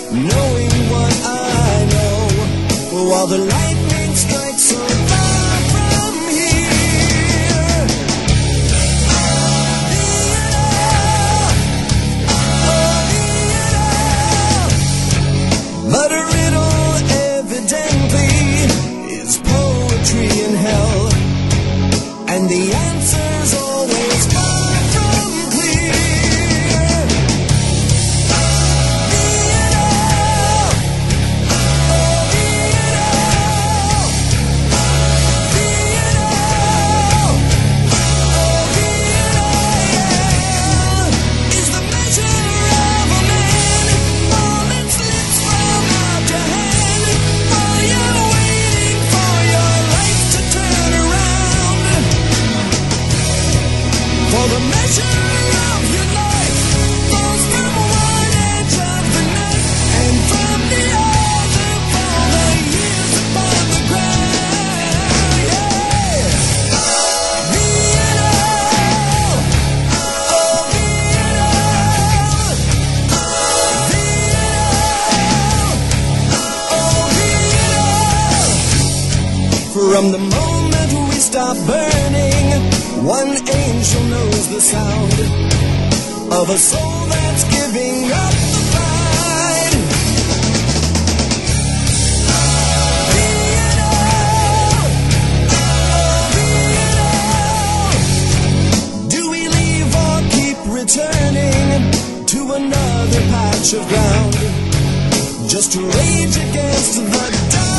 knowing what I know, while the lightning strikes so far from here. But a riddle evidently is poetry in hell, and the answer's always far from clear. For the measure of your life falls from one edge of the night, and from the other fall the years upon the ground. Yeah. From the moment we stop burning, one angel knows the sound of a soul that's giving up the fight. Do we leave or keep returning to another patch of ground, just to rage against the dark?